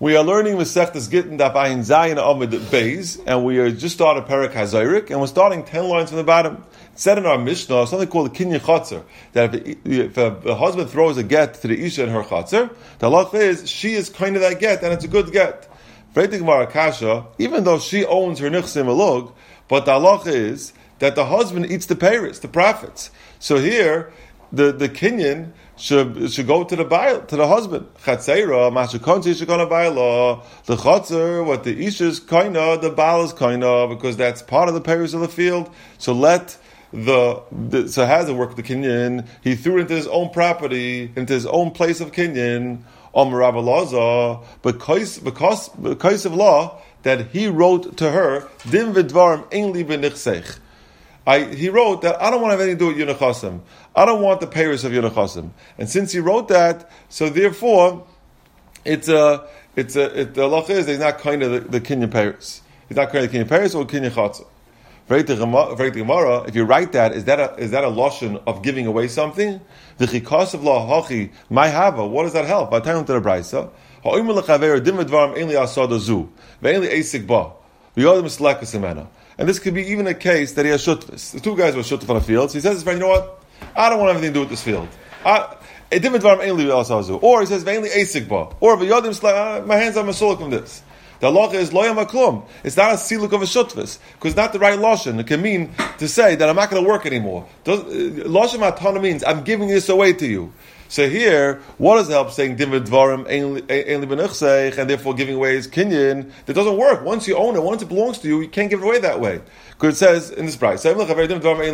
We are learning Masechtas Gittin Daf Ayin Zayin Amud Beis, and we are just started Perek Hazayrik, and we're starting 10 lines from the bottom. It said in our Mishnah something called the Kinyan Chatzar, that if a husband throws a get to the Isha in her Chatzar, the halacha is she is kind of that get, and it's a good get. Even though she owns her Nichsim Alug, but the halacha is that the husband eats the payers, the profits. So here, the Kinyan should go to the bail, to the husband. Chatzeira, mashakonti shekona baila. The chatzer, what the isha's kaina, the baal is kaina, because that's part of the payers of the field. So let so has it work with the Kinyan. He threw it into his own property, into his own place of Kinyan. Rav Elazar, because of law that he wrote to her, Dim v'dvarim ein li b'nichseich. He wrote that I don't want to have anything to do with Yunachasim. I don't want the payers of Yunachasim. And since he wrote that, so therefore, the halacha is that he's not kind of the Kinyan payers. He's not kind of the Kinyan payers or Kinyan Chatzah. Gemara, if you write that, is that a loshon of giving away something? The chikas of la hachi my hava. What does that help? By telling to the brayso, ha'omer lechaver dim v'dvarim ein li asada zu ve'ein li eisik ba v'yodem s'lekas imena. And this could be even a case that he has shutvis. The two guys were shutvis on the field. So he says to his friend, you know what? I don't want anything to do with this field. Or he says, ve'en li eisik ba. Or my hands are masulik from this. The halacha is loyam maklum. It's not a siluk of a shutvis, because it's not the right lashon. It can mean to say that I'm not going to work anymore. Lashon matana means I'm giving this away to you. So here, what does it help saying dim v'dvarim ein li b'nichseich, and therefore giving away his kinyan? That doesn't work. Once you own it, once it belongs to you, you can't give it away that way. Because it says in this price, or it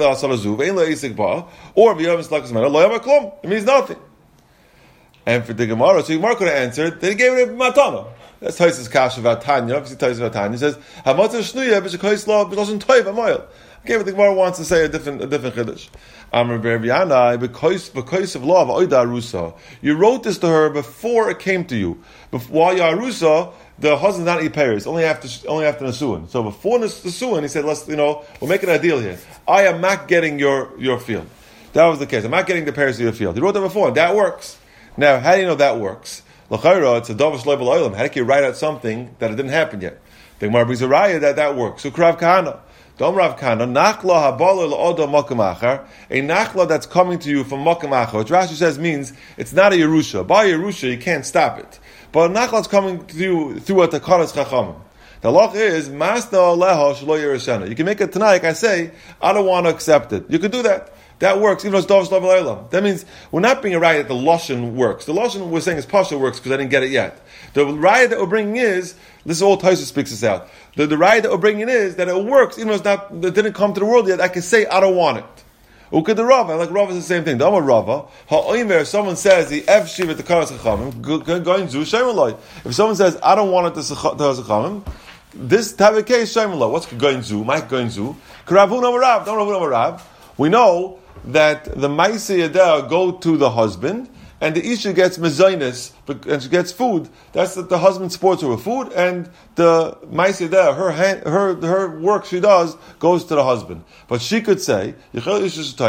means nothing. And for the Gemara, so Gemara could have answered that he gave it a matana. That's Taisa's kasha about Tanya. Obviously, Taisa about Tanya says, "Hamatzah shnuya b'shekayis law b'shoshin toiv amayil." Okay, but the Gemara wants to say a different chiddush. Amar Berbiana, because of law of oida arusa. You wrote this to her before it came to you. While you're arusa, the husband's not eat payers, only after Nasuin. So before Nasuin, he said, we're making a deal here. I am not getting your field. That was the case. I'm not getting the payers of your field. He wrote that before, and that works. Now, how do you know that works? L'chayra, it's a davar shloim b'lo'olam. How do you write out something that it didn't happen yet? The Gemara brings a raya that works. So Rav Kahana, Dom Rav Kahana, nachla habalo l'odo makam achar, a nachla that's coming to you from makam achar, which Rashi says means it's not a Yerusha. By Yerusha, you can't stop it. But a nachla is coming to you through a takanas chachamim. The law is masna aleha shelo yereshana. You can make it tonight. I say I don't want to accept it. You could do that. That works, even though it's Dov Shloim L'Olam. That means we're not being a riot that the Lashon works. The Lashon we're saying is Pasha works because I didn't get it yet. The riot that we're bringing is, this is all Taisa speaks this out. The riot that we're bringing is that it works, even though it didn't come to the world yet. I can say I don't want it. Ukad the Rava, like Rava is the same thing. The Amar Rava, ha'oimer, someone says the F Shiv at the Karas Chachamim, going zu Shemulai. If someone says I don't want it to Chachamim, this type of case Shemulai. What's going zu? Mike going zu? Karavun Amarav, don't Ravun Amarav. We know that the Maaseh Yadeh go to the husband, and the Isha gets mezainis, and she gets food. That's that the husband supports her with food, and the Maaseh Yadeh, her work she does, goes to the husband. But she could say, you know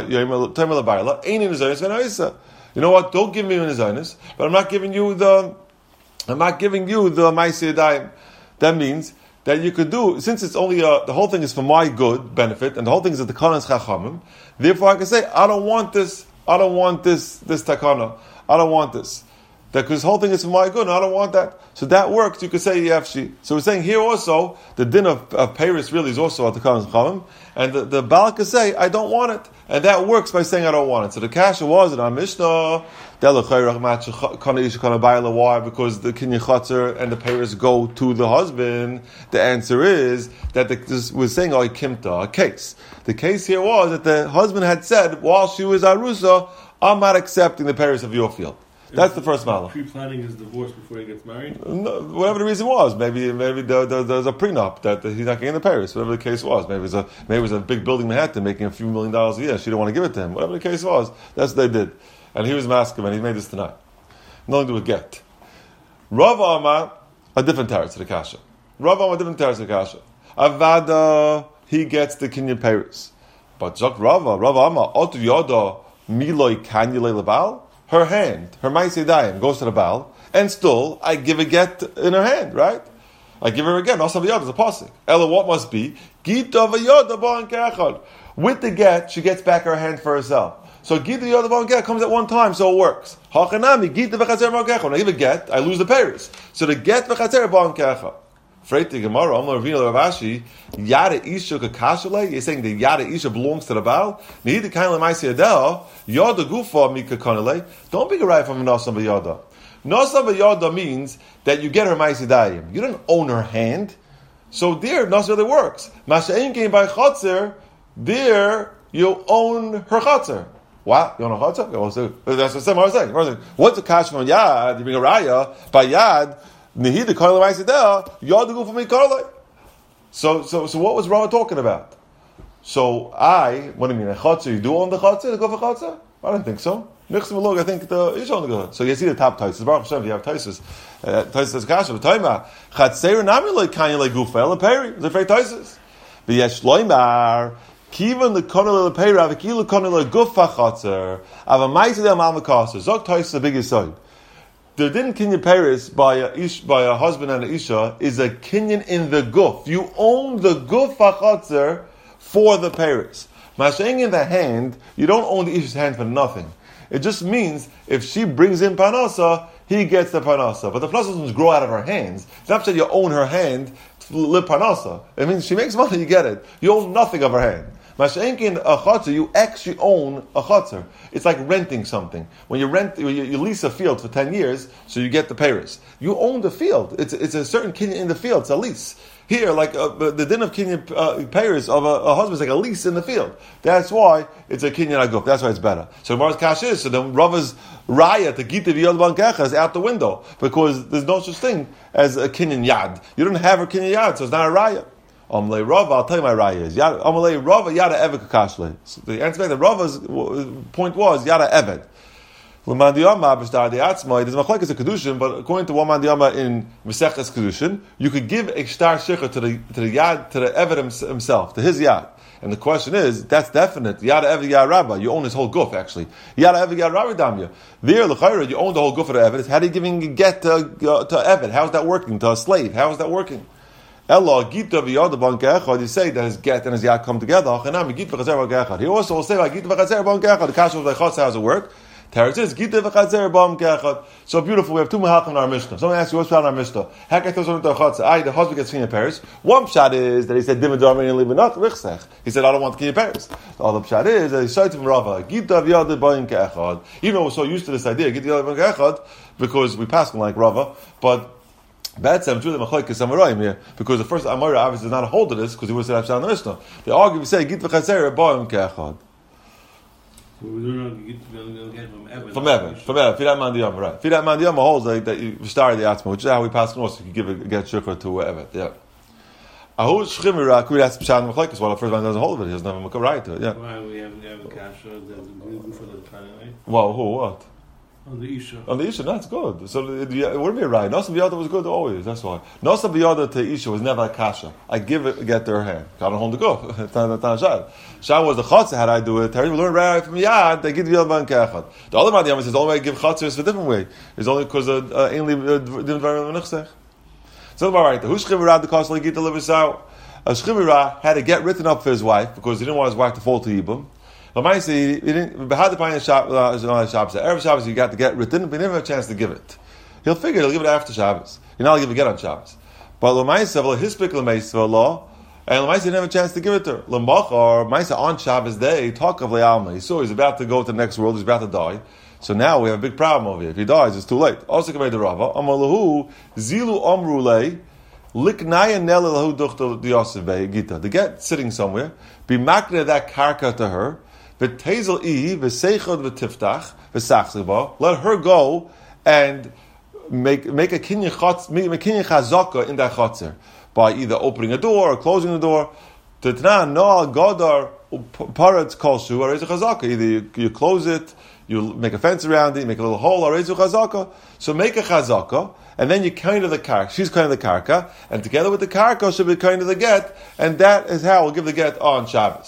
what, don't give me mezainis, but I'm not giving you the Maaseh Yadeh. That means that you could do, since it's only the whole thing is for my good benefit, and the whole thing is at the Kanas Chachamim. Therefore, I can say I don't want this takana. I don't want this. Because this whole thing is for my good, and I don't want that. So that works. You could say yafshi. So we're saying here also the din of Paris really is also at the Kanas Chachamim, and the Baal could say I don't want it, and that works by saying I don't want it. So the kasha was in our Mishnah. Why? Because the Kinyan Chatzar and the Paris go to the husband. The answer is that we're saying a case. The case here was that the husband had said while she was Arusa, I'm not accepting the Paris of your field. That's the first malach. Pre-planning his divorce before he gets married? No, whatever the reason was. Maybe there's a prenup that he's not getting the Paris. Whatever the case was. Maybe it was a big building in Manhattan making a few $1 million a year. She didn't want to give it to him. Whatever the case was, that's what they did. And he was masculine, and he made this tonight. Nothing to do with get. Rav Amar, a different teretz to the kasha. Rav Amar, a different teretz to the kasha. Avada, he gets the Kinyan Paris. But Zok Rav Amar, Otu Yoda, Miloi Kanyule Lebal, her hand, her Maaseh Yadayim, goes to the Baal, and still I give a get in her hand, right? I give her again. Also, v'yod is a pasuk. Ella, what must be? Gita v'yod ba'an ke'echad. With the get, she gets back her hand for herself. So gita v'yod ba'an ke'echad comes at one time, so it works. Hachanami gita v'chatzer ba'an ke'echad. When I give a get, I lose the paris. So the get v'chatzer ba'an ke'echad. Freiti Gemara, Amar Ravina Ravashi, Yada Isha Kakashale. You're saying the Yada Isha belongs to the Baal. Nihida Kainle Maisi Adel. Yada Gufa Mika Kanale. Don't be a right from Nasam V'Yada. Nasam V'Yada means that you get her Maisi Dayim. You don't own her hand. So there, Nasam V'Yada works. Masha'im came by Chatzer. There, you own her Chatzer. What? You own a Chatzer? That's what I was saying. What's the Kash from Yad? You bring a Raya by Yad. Nihida Kainle Maisi Adel. Yada Gufa Mika Kanale. So what was Rama talking about? So what do you mean? A Chatzer? You do own the Chatzer? The Gufa Chatzer? I don't think so. I think the Ish on the Gufa. So you see the top Taisus. Baruch Hashem, you have Taisus. Taisus Kasha. V'Taima Chatzer Nami Lo Kain Le Gufa Ela Peri. It's a fake Taisus. V'Yesh Loimar Kivan the Konel Le Peri Avikilu Konel Le Gufa Chatzer Ava Ma'aseh Del Mal Mekasser. Zok Taisus the biggest side. The din kinyan Paris by a husband and an isha is a kinyan in the guf. You own the guf hachatzer for the Paris. Masha'ing in the hand, you don't own the isha's hand for nothing. It just means if she brings in panasa, he gets the panasa. But the panasa doesn't grow out of her hands. It's not that you own her hand to live panasa. It means she makes money, you get it. You own nothing of her hand. Masha'enkin a chatzer, you actually own a chatzer. It's like renting something. When you lease a field for 10 years, so you get the paris. You own the field. It's a certain kinyan in the field. It's a lease. Here, like the din of kinyan paris of a husband is like a lease in the field. That's why it's a kinyan aguf. That's why it's better. So Mars Kash is, so then Rava's raya to gita v'yod ba'an ke'echad is out the window because there's no such thing as a kinyan yad. You don't have a kinyan yad, so it's not a raya. Amalei Rava, I'll tell you my raya is. Amalei Rava, Yada Eved Kakashle. So the answer back that Rava's point was Yada Eved. L'man diyama b'shtar de'atzma, there's machlekes a kedushin, but according to one man diyama in Mesechus kedushin, you could give a shtar shikha to the yad, to the Eved himself, to his yad. And the question is, that's definite. Yada Eved Yada Rabba, you own his whole guf actually. Yada Eved Yada Rabba damya. There, l'chayra, you own the whole guf of the Eved. How are you giving a get to Eved? How is that working? To a slave? How is that working? Ella gita v'yod ba'an ke'echad. You say that his get and his yad come together. Hachanami gita v'chazer ba'an ke'echad. He also will say like gita v'chazer ba'an ke'echad. The kasha of the chutz, how does it work? Teretz is gita v'chazer ba'an ke'echad. So beautiful. We have two mahachim in our Mishnah. Someone asks you what's pshat in our Mishnah. Hakath goes on to the chutz. The husband gets kinyan paris. One pshat is that he said dimah darmin and libanach richsech. He said I don't want kinyan paris. The other pshat is that he said to him Rava gita v'yod ba'an ke'echad. Even though we're so used to this idea gita v'yod ba'an ke'echad because we pass like Rava, but bad Sam Judah Machlekes Amoraim here because the first Amora obviously does not hold to this because he would have said Abshan the Mishnah. They argue, we say Git v'chazer ba'im ke'echad. From Evan. Fidat man diyam, right? Fidat man diyam holds that you start the atzma, which is how we pass also. You can get shukra to Evan. Yeah. Ahu shchimira could ask Abshan Machlekes. Well, the first man doesn't hold of it. He doesn't have a right to it. Yeah. Why we have a kasha that for the time? Well, who what? On the Isha. On the Isha, that's good. So it wouldn't be right. Nasam B'Yada was good always, that's why. Nasam B'Yada to Isha was never a kasha. I give it, get to her hand. Can't hold the go. It's not Shad. Shad was the Chatzah, how I do it. Terry will learn right from Yad, they give the Yad B'An Ke'echad. The other man, says, the only way I give Chatzah is a different way. It's only because ainly didn't very well So it's all right. Who Shchivira the Kosel Gita Livasau? Shchivira had to get written up for his wife because he didn't want his wife to fall to Yibam. He didn't. Behad the pine Shabbos. Erev Shabbos, you got to get written, but he didn't have a chance to give it. He'll figure he'll give it after Shabbos. You're not going to give it on Shabbos. But Lamaisa, his pick Lamaisa law, and Lamaisa didn't have a chance to give it to her. Lambachar, Maisa on Shabbos day, talk of Lealma. He saw he's about to go to the next world. He's about to die. So now we have a big problem over here. If he dies, it's too late. Also, come the Rava. Amalahu zilu amrulei. Liknaya nelalahu duchta diyasivei gita. The get sitting somewhere. Be makne that karka to her. V'tezel I v'seichod v'tiftach v'sachziva. Let her go and make a kinyan chazaka in that chotzer by either opening a door or closing the door. Tetna noal godar paretz kolshu or rezu chazaka. Either you close it, you make a fence around it, you make a little hole or rezu chazaka. So make a chazaka, and then you kind of the karka. She's kind of the karka, and together with the karka she'll be kind of the get, and that is how we'll give the get on Shabbos.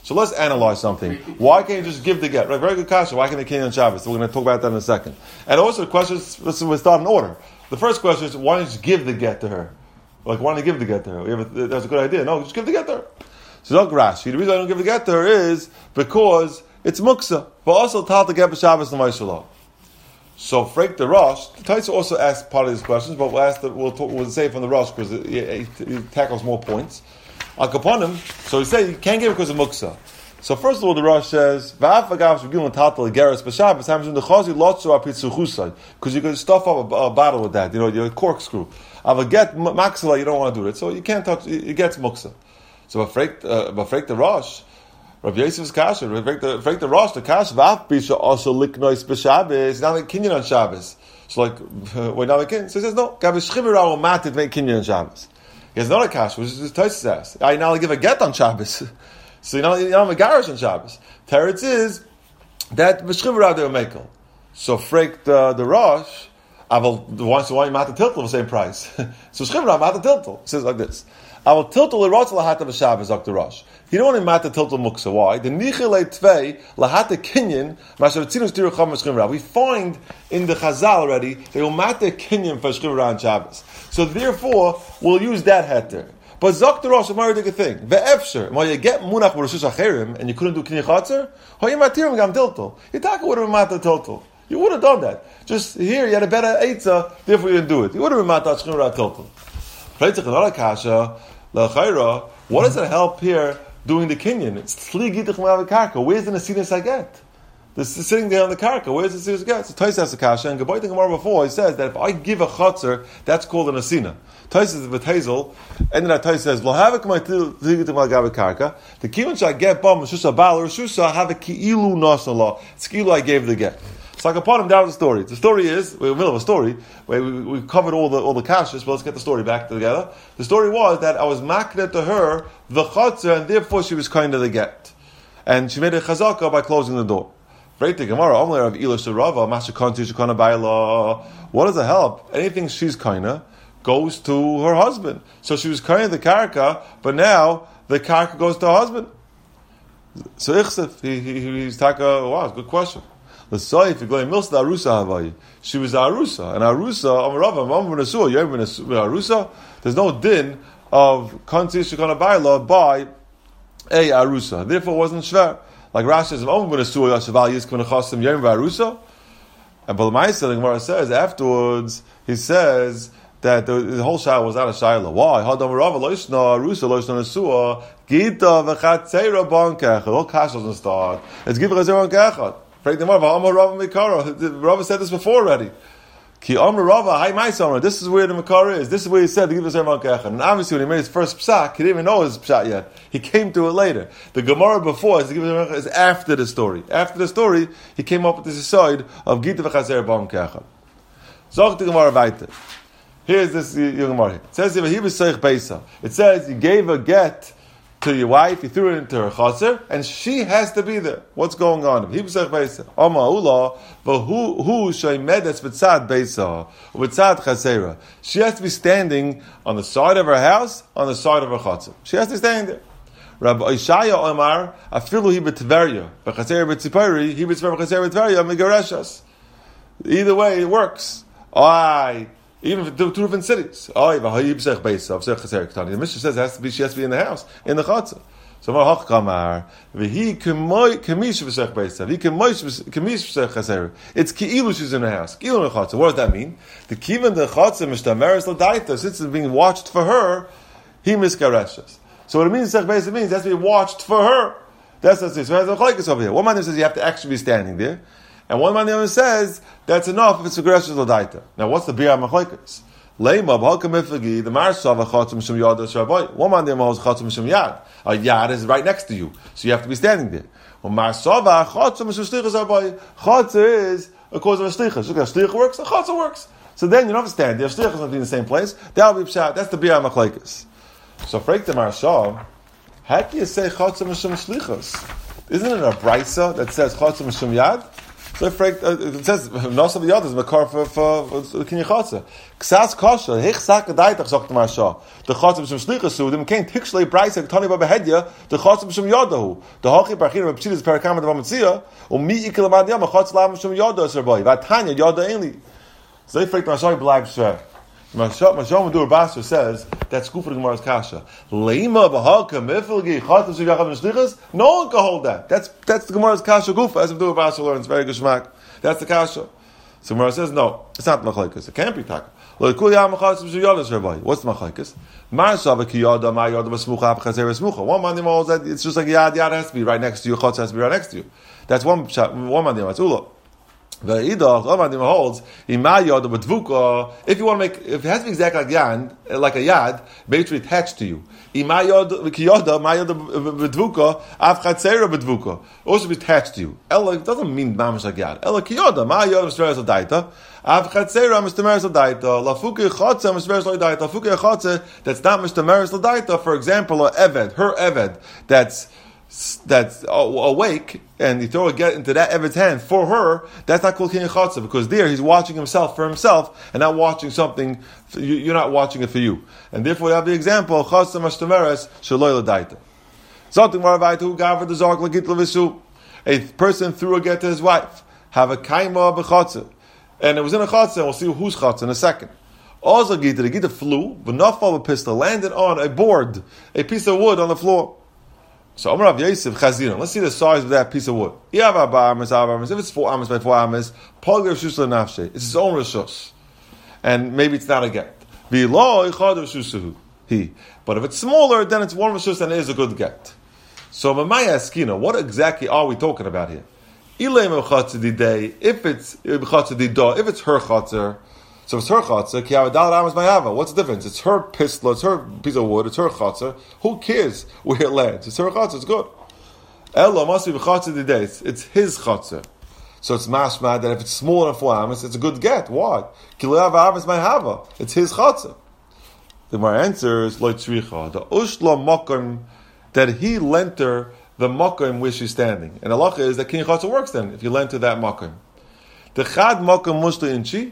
So let's analyze something. Why can't you just give the get? Right, very good kasha. Why can't they kinyan on Shabbos? So we're going to talk about that in a second. And also the questions, we'll start in order. The first question is, why don't you just give the get to her? Like, why don't you give the get to her? That's a good idea. No, just give the get to her. So look, Rashi, the reason I don't give the get to her is because it's muksa. But also tal to get b'Shabbos l'maishalah. So Freik the Rosh, the Taisa also asked part of these questions, but we'll say it from the Rosh because he tackles more points. Al Kaponim, so he said you can't give it because of muksa. So first of all, the Rosh says, because you can stuff up a bottle with that, your corkscrew. Of a get maxilla, you don't want to do it, so you can't touch. It gets muksa. So Freik the Rosh, Rav Yosef's kasha, Freik the Rosh, the kasha v'af also liknois b'Shabbos. Now they kinyan on Shabbos. So when now they kinyan, so he says no. Gabish chibira will matit make kinyan on Shabbos. He has another kasha, which is his Tosfos says. I now give a get on Shabbos. So you don't have a garage on Shabbos. Teretz is that b'shchibra they will make. So Freik the Rosh, I will why you mat the tiltel the same price. So shchibra mat the tiltel. It says like this. I will tiltel the rosh lahata b'Shabbos Dr. Rosh. You don't want to mat the tiltel muksa. Why? The nichilei tvei lahata kinyan mashav tzinus tiru cham shchibra. We find in the Chazal already they will mat the kinyan for shchibra on Shabbos. So therefore we'll use that heter. But Zok the Rosh, a very good thing. Ve'efsher, when you get munach b'Rosh Hashanah and you couldn't do kinyan chatzar, how you matirim gam tiltel? You talk would have mat the tiltel. You would have done that. Just here, you had a better eitzah, therefore you didn't do it. You would have been mat shchibra tiltel. Preitzach another kasha la'chayra. What does it help here doing the kinyan? It's tli gitach ma'av karka. Where's the nesinas haget? This is sitting there on the karka. Where's the nesinas haget? So Tosfos has the kasha, and Gabayt Gemara before he says that if I give a chatzar, that's called a nesina. Tosfos with Hazel, and then Tosfos says, "Lo havik my tli gitach ma'av karka." The kiyun shall get bam shusa bal or shusa have a ki'ilu nasala. It's ki'ilu I gave the get. So upon him, that was the story. The story is, we're in the middle of a story, where we covered all the kashas, but let's get the story back together. The story was that I was makneh to her, the chatzah, and therefore she was kind of the get. And she made a chazaka by closing the door. What does it help? Anything she's kind of goes to her husband. So she was kind of the karka, but now the karka goes to her husband. So Ichsef, he's taka, wow, good question. She was arusa, and arusa. There's no din of konti shekana bayla by a arusa. Therefore, it wasn't shver. Like Rashi says, and Balamaisa, the Gemara says afterwards, he says that the whole shah was out of shayla. Why? Hadam rava loishna arusa loishna nesua gita v'chatzeira bankech. The whole kash doesn't start. It's gita v'chatzeira bankech. Rava said this before already. This is where the Makar is. This is where he said, and obviously when he made his first psak, he didn't even know his psak yet. He came to it later. The Gemara before is after the story. After the story, he came up with this side of Gita v'chazer b'am kecha. Zog the Gemara weiter. Here's this Gemara. It says, it says, you gave a get to your wife, you threw it into her chaser, and she has to be there. What's going on? She has to be standing on the side of her house, on the side of her chaser. She has to stand there. Rabbi Ishaya Omar, afilu hi b'tverya, b'chaser b'tzipari, hi b'chaser b'tverya, megareshas. Either way, it works. Even if two different cities. The Mishnah says she has to be in the house, in the chatzah. So it's ki'ilu she's in the house. Ki'ilu in the chatzah. What does that mean? The kivan the chatzah mishtameres l'daita, since it's being watched for her, he miskareshas. So what it means, it means it has to be watched for her. That's it. So there's a chalekes over here. One man says you have to actually be standing there. And one man says that's enough if it's a Gereshus L'daita. Now, what's the Biyah Machlekes? Leima b'halka mifagi the marsav chatzim mishum yad shravoi. One man holds chatzim mishum yad. A yad is right next to you, so you have to be standing there. Well, marsav chatzim mishum shlichus shravoi. Chatzim is a cause of a shlichus. Look, a shlichus works, a chatzim works. So then you don't have to stand there. Shlichus not be in the same place. That will be pshat. That's the Biyah Machlekes. So, freik the marsav. How can you say chatzim mishum shlichus? Isn't it a brisa that says chatzim mishum yad? So it says Nosav Yad is Makar for Kinyan Chotzer. Ksas Kosha Hich Saka Daitach Sagt Marsha. The Chotzer B'Shem Shlichus Dem Kain Tikslei Brayse Tani Babahedya. The Chotzer B'Shem Yadahu. The Hachi Parchim B'Pshidus Parakam B'Matzia. Umi Ikilamad Yam Chotzer Lam B'Shem Yadahu Serboy. Vatanya Yada Ainli. So they freak Marsha B'Laib Shver. Marsha Madur Basra says that's good for the Gemara's Kasha. Leima B'Halka Mifilgi Chotzer B'Shem Yadahu Shlichus. No one can hold that. That's the Gemara's Kasha Gufa as Madur Basra learns. Very good shmak. That's the Kasha. So Gemara says no, it's not machlekes. It can't be taka. What's the machlekes? One man holds that it's just like yad has to be right next to you. Chotz has to be right next to you. That's one man. That's ula. The idach Amadim holds if you want to make, if it has to be exactly like a yad, basically attached to you. Also be attached to you. Ella doesn't mean mamash like yad. Ella kiyoda ma'yod mishmeres l'daita. Av chatzera mishmeres l'daita. Lafuki chotze mishmeres l'daita. Lafuki chotze that's not mishmeres l'daita. For example, her eved that's awake, and you throw a get into that Eved's hand for her, that's not called Kinyan Chotzer, because there he's watching himself for himself, and not watching something, you're not watching it for you. And therefore you have the example, Chotzer Mashtameres, Shaloi L'daita. Something more about who gave the Zark L'git L'visu. A person threw a get to his wife, have a kaima b'chotzer, and it was in a chotzer, and we'll see whose chotzer in a second. Also the Gita flew, but not fall a pistol, landed on a board, a piece of wood on the floor. So Amar Rav Yosef Chazina. Let's see the size of that piece of wood. If it's 4 amas by 4 amas, it's his own reshus, and maybe it's not a get. But if it's smaller, then it's one reshus and it is a good get. So Mamaya Eskina, what exactly are we talking about here? If it's her chotzer. So if it's her chotzer, what's the difference? It's her pistol, it's her piece of wood, it's her chotzer. Who cares where it lands? It's her chotzer, it's good. Ella must be b'chotzer today. It's his chotzer. So it's mashma that if it's smaller than 4 amas, it's a good get. Why? It's his chotzer. The Gemara answers, Lo tzricha, the ushla makom, that he lent her the makom where she's standing. And halacha is that kinyan chotzer works then, if you lent her that makom. The chad makom mushla inchi,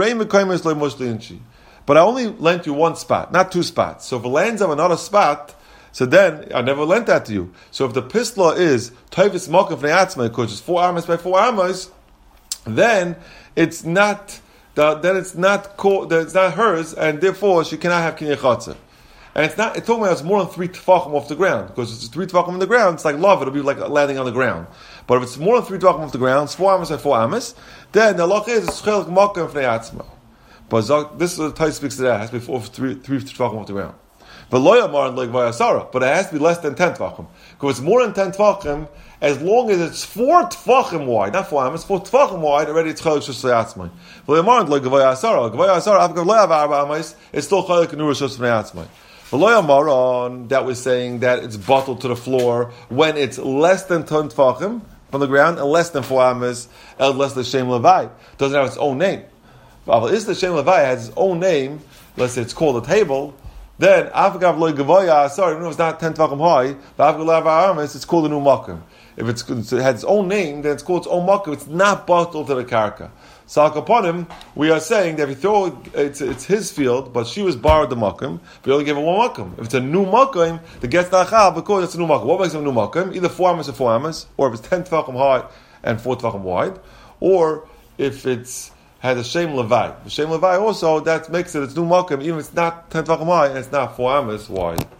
but I only lent you one spot, not 2 spots. So if it lands on another spot, so then I never lent that to you. So if the pistol is toivis makom fnei atzma, which is 4 amas by 4 amas, then it's not hers, and therefore she cannot have kinyan chotzer. And it's talking about it's more than 3 tefachim off the ground, because it's 3 tefachim on the ground. It's like love; it'll be like landing on the ground. But if it's more than 3 tefachim off the ground, it's 4 amas by 4 amas. Then the halacha is it's chelik makom fnei atzma. But this is the Tais speaks to that. It has to be 3 tefachim off the ground. But it has to be less than 10 tefachim. Because it's more than 10 tefachim, as long as it's 4 tefachim wide, not 4 amas, 4 tefachim wide, already it's chelik shus atzma. It's still chelik nur shus atzma. That was saying that it's bottled to the floor when it's less than 10 tefachim from the ground and less than 4 amas, and less than Shem Levi. Doesn't have its own name. But if the Shem Levi has its own name, let's say it's called a table, then Afgav Loy Gavoya, sorry, even if it's not 10 tefachim high, but Afgav Amas, it's called a new makom. If it has its own name, then it's called its own makom. It's not bottled to the karka. So upon him, we are saying that if you throw it's his field, but she was borrowed the makom, we only give her 1 makom. If it's a new makom, the gets nachal because it's a new makom. What makes it a new makom? Either 4 amas or 4 amas, or if it's 10 tefachim high and 4 tefachim wide, or if it's has a Shem Levi. The Shem Levi also, that makes it's new makom, even if it's not 10 tefachim high and it's not 4 amas wide.